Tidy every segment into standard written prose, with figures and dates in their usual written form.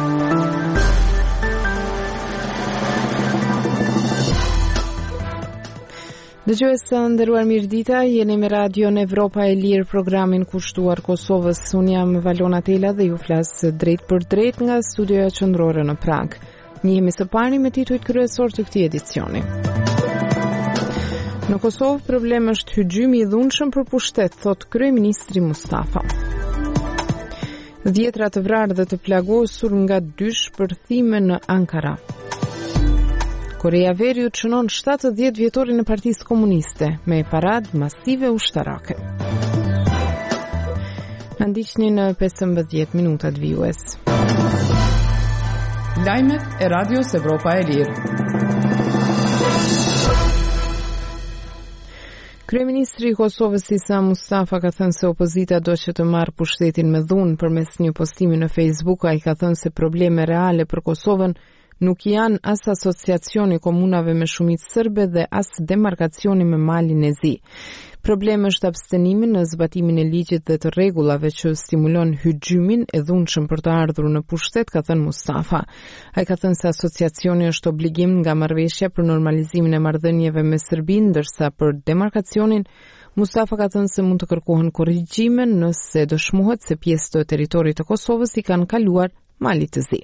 Dëgjues së nderuar mirëdita, jeni me Radio në Evropa e Lirë, programin kushtuar Kosovës. Unë jam Valona Tela dhe ju flas drejt për drejt nga studioja qendrore në Prag. Njihemi së pari me titujt kryesor të këtij edicioni. Në Kosovë problem është hyxhymi i dhunshëm për pushtet, thot kryeministri Mustafa. Dhjetra të vrarë dhe të plagosur nga dysh përthime në Ankara. Korea Veriut shënon 70 vjetorin e Partisë Komuniste me paradë masive ushtarake. Na ndiqni në 15 minutat vijues. Lajmet e Radios Evropa e Lirë. Kryeministri i Kosovës Isa Mustafa ka thënë se opozita do që të marrë pushtetin me dhunë përmes një postimi në Facebook. Ai ka thënë se probleme reale për Kosovën nuk janë as asociacioni komunave me shumicë serbe dhe as demarkacioni me Malin e Zi. Problemi është abstenimi në zbatimin e ligjit dhe të rregullave që stimulon hyxhymin e dhunshëm për të ardhur në pushtet, ka thënë Mustafa. Ai ka thënë se asociacioni është obligim nga marrëveshja për normalizimin e marrëdhënieve me Serbinë, ndërsa për demarkacionin Mustafa ka thënë se mund të kërkohen korrigjime nëse dëshmohet se pjesë të territorit të Kosovës i kanë kaluar Malit të Zi.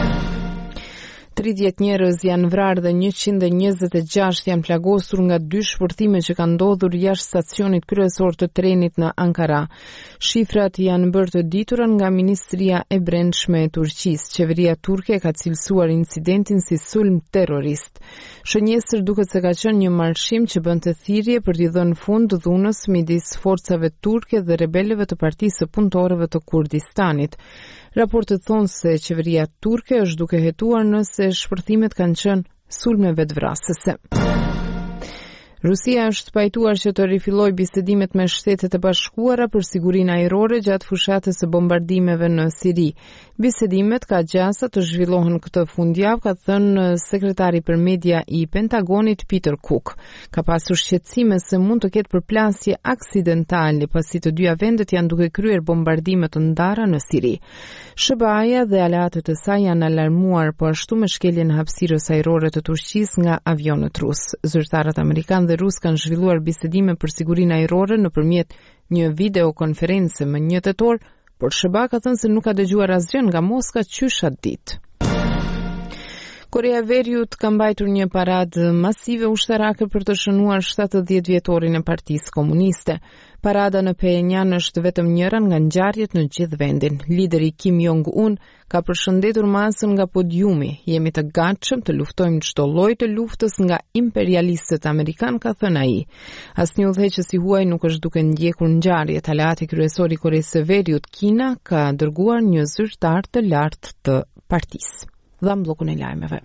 30 njerëz janë vrarë dhe 126 janë plagosur nga dy shpërthime që kanë ndodhur jashtë stacionit kryesor të trenit në Ankara. Shifrat janë bërë të ditura nga Ministria e Brendshme e Turqisë. Qeveria turke ka cilësuar incidentin si sulm terrorist. Shënjesër duket se ka qenë një marrëshim që bënte thirrje për t'i dhënë fund dhunës midis forcave turke dhe rebelëve të Partisë së Punëtorëve të Kurdistanit. Raportet thonë se qeveria turke është duke hetuar nëse shpërthimet kanë qenë sulme vetvrasëse. Rusia është pajtuar që të rifillojë bisedimet me Shtetet e Bashkuara për sigurinë ajrore gjatë fushatës së bombardimeve në Siri. Bisedimet ka gjasa të zhvillohen këtë fundjavë, ka thënë sekretari për media i Pentagonit Peter Cook. Ka pasur shqetësime se mund të ketë përplasje aksidentale pasi të dyja vendet janë duke kryer bombardime të ndara në Siri. SBA-ja dhe aleatët e saj janë alarmuar po ashtu me shkeljen e hapësirës ajrore të Turqisë nga avionët rus. Zyrtarët amerikanë dhe rus kanë zhvilluar bisedime për sigurinë ajrore nëpërmjet një videokonferencë më 1 tetor, por SBA ka thënë se nuk ka dëgjuar asgjë nga Moska qysh atë ditë. Korea Veriut ka mbajtur një paradë masive ushtarake për të shënuar 70 vjetorin e Partisë Komuniste. Parada në Pyongyang është vetëm njëra nga ngjarjet në gjithë vendin. Lideri Kim Jong-un ka përshëndetur masën nga podiumi. Jemi të gatshëm të luftojmë çdo lloj të luftës nga imperialistët amerikan, ka thënë ai. Asnjë udhëheqës i huaj nuk është duke ndjekur ngjarjet. Aleati kryesor i Koresë së Veriut, Kina, ka dërguar një zyrtar të lartë të partisë. Dham bllokun e lajmeve.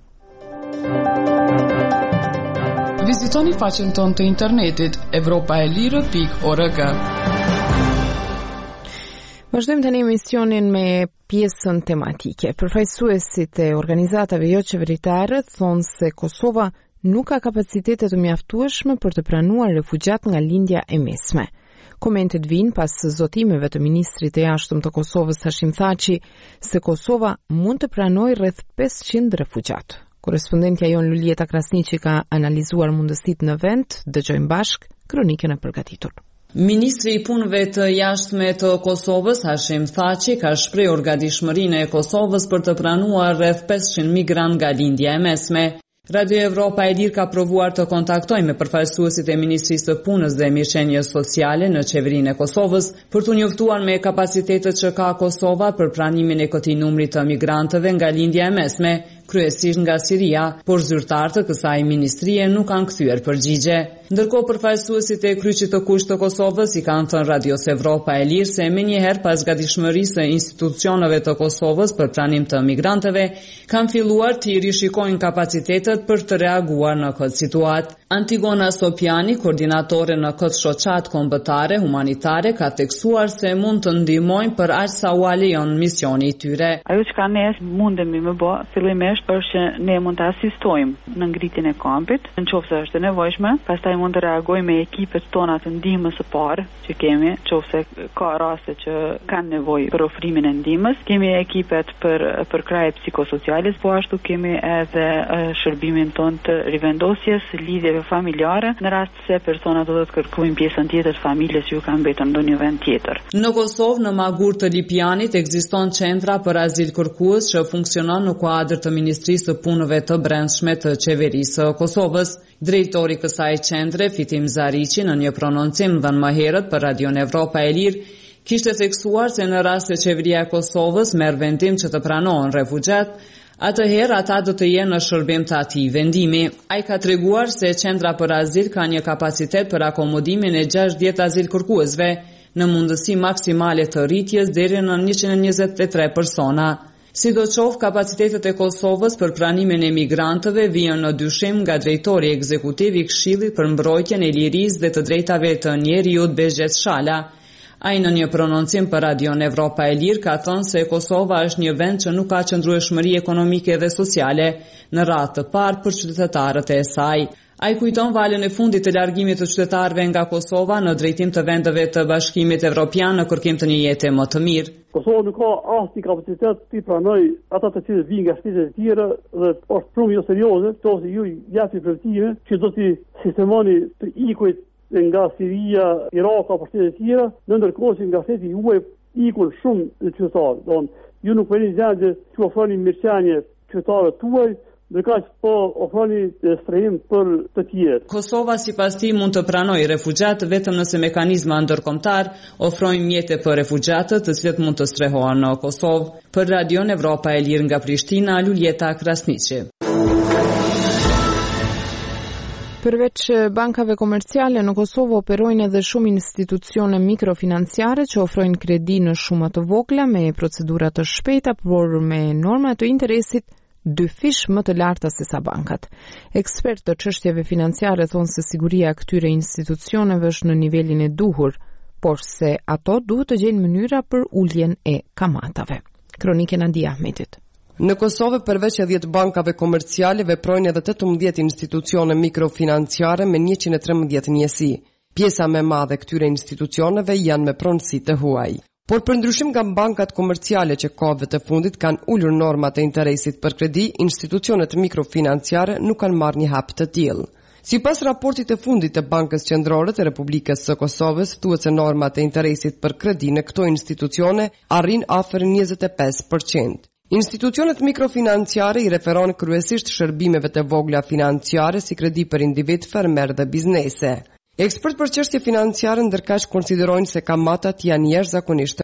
Vizitoni faqen tonë të internetit evropaelire.org. Vazhdojmë tani emisionin me pjesën tematike. Përfaqësuesit e organizatave jo qeveritare thonë se Kosova nuk ka kapacitete të mjaftueshme për të pranuar refugjat nga lindja e mesme. Komentet vijnë pas zotimeve të ministrit të jashtëm të Kosovës Hashim Thaçi se Kosova mund të pranojë rreth 500 refugjat. Korrespondentja jon Lulieta Krasniqi ka analizuar mundësitë në vend. Dëgjojmë bashk kronikën e përgatitur. Ministri i punëve të jashtme të Kosovës, Hashim Thaçi, ka shprehur gatishmërinë e Kosovës për të pranuar rreth 500 migrantë nga lindja e mesme. Radio Evropa e Lirë ka provuar të kontaktojë me përfaqësuesit e Ministrisë së Punës dhe Mirëqenies Sociale në qeverinë e Kosovës për t'u njoftuar me kapacitetet që ka Kosova për pranimin e këtij numri të migrantëve nga lindja e mesme, kryesisht nga Siria, por zyrtarët e kësaj ministrie nuk kanë kthyer përgjigje. Ndërkohë përfaqësuesit e kryqit të kusht të Kosovës i kanë thënë Radios Evropa e Lirë se menjëherë pas gatishmërisë së institucioneve të Kosovës për pranim të migrantëve, kanë filluar të rishikojnë kapacitetet për të reaguar në këtë situatë. Antigona Sopiani, koordinatore në këtë shoqat kombëtare humanitare, ka theksuar se mund të ndihmojnë për aq sa u lejon misioni i tyre. Ajo çka ne mundemi më bë fillimisht është që ne mund të asistojmë në ngritjen e kampit, nëse është e nevojshme, pastaj mund të reagojmë me ekipet tona të ndihmës së parë që kemi, nëse ka raste që kanë nevojë për ofrimin e ndihmës. Kemi ekipet për kraje psikosociale, po ashtu kemi edhe shërbimin ton të rivendosjes, lidhjeve familjare, në rast se persona do të kërkojnë pjesën tjetër të familjes që ju kanë mbetur në ndonjë vend tjetër. Në Kosovë, në Magur të Lipianit, ekziston qendra për azil kërkues që funksionon në kuadër të Ministrisë së Punëve të Brendshme të Qeverisë së Kosovës. Drejtori i kësaj qendre, Fitim Zariqi, në një prononcim dhënë më herët për Radion Evropa e Lirë, kishte theksuar se në rast se qeveria e Kosovës merr vendim që të pranohen refugjat, atëherë ata do të jenë në shërbim të atij vendimi. Ai ka treguar se qendra për azil ka një kapacitet për akomodimin e 60 azil kërkuesve në mundësi maksimale të rritjes deri në 123 persona. Sidoqoftë, kapacitetet e Kosovës për pranimin e migrantëve vijnë në dyshim nga drejtori ekzekutiv i Këshillit për mbrojtjen e lirisë dhe të drejtave të njerëzit Bezhet Shala. Ai në një prononcim për Radion Evropa e Lirë ka thënë se Kosova është një vend që nuk ka qëndrueshmëri ekonomike dhe sociale në radhë të parë për qytetarët e saj. Ai kujton valën e fundit të largimit të qytetarëve nga Kosova në drejtim të vendeve të Bashkimit Evropian në kërkim të një jete më të mirë. Kosova nuk ka asnjë kapacitet të pranoj ata të cilët vijnë nga shtetet e tjera dhe është shumë jo serioze, ose ju japi preventive që do të sistemoni të ikujt nga Siria, Irak apo shtetet e tjera, ndërkohë që nga shteti juaj ikun shumë qytetarë. Ju nuk vjen gjendje të ofroni mirëqenie qytetarëve tuaj, ndërkaq po ofroni strehim për të tjerë. Kosova sipas tij mund të pranojë refugjat vetëm nëse mekanizma ndërkombëtar ofrojnë mjete për refugjatët të cilët mund të strehohen në Kosovë. Për Radion Evropa e Lirë nga Prishtina, Luljeta Krasniqi. Përveç bankave komerciale, në Kosovë operojnë edhe shumë institucione mikrofinanciare që ofrojnë kredi në shuma të vogla me procedura të shpejta, por me norma të interesit dyfish më të larta se sa bankat. Ekspertë të çështjeve financiare thonë se siguria e këtyre institucioneve është në nivelin e duhur, por se ato duhet të gjejnë mënyra për uljen e kamatave. Kronike Nadia Ahmetit. Në Kosovë, përveç e 10 bankave komerciale, veprojnë edhe 18 institucione mikrofinanciare me 113 njësi. Pjesa më e madhe këtyre institucioneve janë me pronësi të huaj. Por për ndryshim nga bankat komerciale që kohëve të fundit kanë ulur normat e interesit për kredi, institucionet mikrofinanciare nuk kanë marrë një hap të tillë. Sipas raportit të fundit të Bankës Qendrore të Republikës së Kosovës, thuhet se normat e interesit për kredi në këto institucione arrin afër 25%. Institucionet mikrofinanciare i referon kryesisht shërbimeve të vogla financiare si kredi për individ, fermer dhe biznese. Ekspert për çështje financiare ndërkaq konsiderojnë se kamatat janë jashtëzakonisht